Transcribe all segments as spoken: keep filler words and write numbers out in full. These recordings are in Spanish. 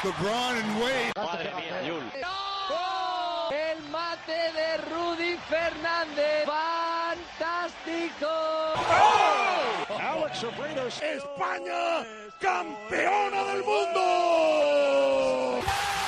LeBron and Wade. Madre mía, Yul. ¡No! El mate de Rudy Fernández. ¡Fantástico! ¡Oh! Alex Abreu, España, campeona del mundo.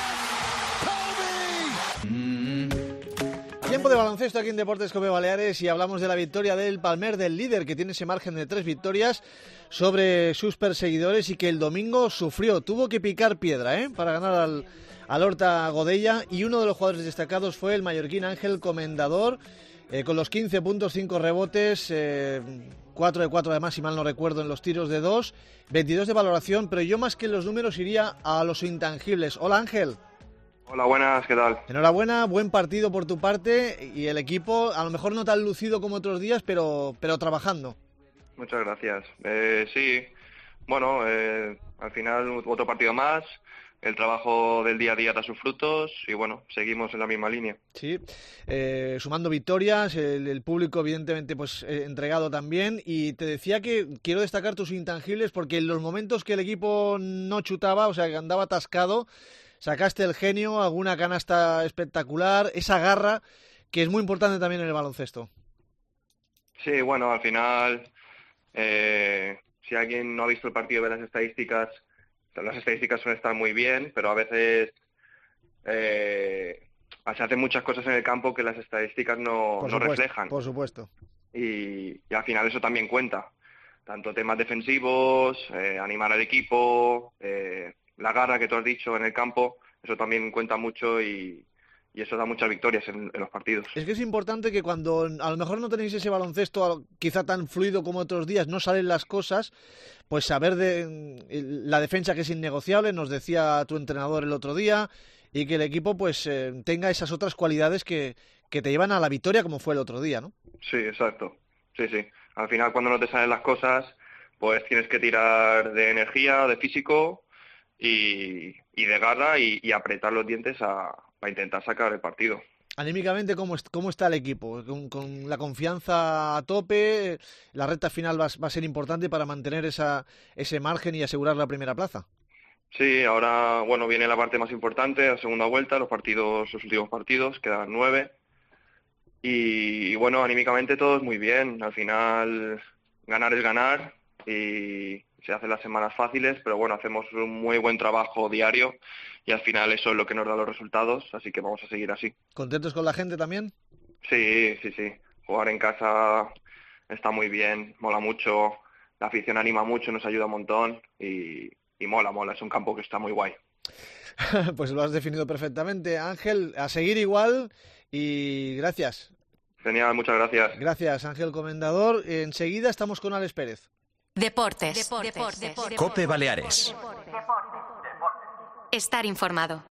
Tiempo de baloncesto aquí en Deportes Cope Baleares y hablamos de la victoria del Palmer, del líder que tiene ese margen de tres victorias sobre sus perseguidores y que el domingo sufrió, tuvo que picar piedra ¿eh? para ganar al, al Horta Godella, y uno de los jugadores destacados fue el mallorquín Ángel Comendador eh, con los quince puntos, cinco rebotes, eh, cuatro de cuatro además, si mal no recuerdo, en los tiros de dos, veintidós de valoración, pero yo más que en los números iría a los intangibles. Hola Ángel. Hola, buenas, ¿qué tal? Enhorabuena, buen partido por tu parte y el equipo, a lo mejor no tan lucido como otros días, pero, pero trabajando. Muchas gracias. Eh, sí, bueno, eh, al final otro partido más, el trabajo del día a día da sus frutos y bueno, seguimos en la misma línea. Sí, eh, sumando victorias, el, el público evidentemente pues eh, entregado también, y te decía que quiero destacar tus intangibles porque en los momentos que el equipo no chutaba, o sea que andaba atascado, sacaste el genio, alguna canasta espectacular, esa garra que es muy importante también en el baloncesto. Sí, bueno, al final, eh, si alguien no ha visto el partido, ve las estadísticas, las estadísticas suelen estar muy bien, pero a veces eh, se hacen muchas cosas en el campo que las estadísticas no, Por no supuesto, reflejan. Por supuesto. Y, y al final eso también cuenta. Tanto temas defensivos, eh, animar al equipo, eh, la garra que tú has dicho en el campo, eso también cuenta mucho y, y eso da muchas victorias en, en los partidos. Es que es importante que cuando a lo mejor no tenéis ese baloncesto quizá tan fluido como otros días, no salen las cosas, pues saber de la defensa, que es innegociable, nos decía tu entrenador el otro día, y que el equipo pues eh, tenga esas otras cualidades que, que te llevan a la victoria como fue el otro día, ¿no? Sí, exacto. Sí, sí. Al final cuando no te salen las cosas, pues tienes que tirar de energía, de físico y, y de garra y, y apretar los dientes a, a intentar sacar el partido. Anímicamente, ¿cómo, es, cómo está el equipo? Con, con la confianza a tope, la recta final va, va a ser importante para mantener esa, ese margen y asegurar la primera plaza. Sí, ahora bueno viene la parte más importante, la segunda vuelta, los partidos, los últimos partidos, quedan nueve. Y, y bueno, anímicamente todo es muy bien. Al final ganar es ganar y se hacen las semanas fáciles, pero bueno, hacemos un muy buen trabajo diario y al final eso es lo que nos da los resultados, así que vamos a seguir así. ¿Contentos con la gente también? Sí, sí, sí. Jugar en casa está muy bien, mola mucho, la afición anima mucho, nos ayuda un montón y, y mola, mola, es un campo que está muy guay. Pues lo has definido perfectamente, Ángel. A seguir igual y gracias. Genial, muchas gracias. Gracias, Ángel Comendador. Enseguida estamos con Alex Pérez. Deportes. Deportes. Deportes. Cope Baleares. Estar informado.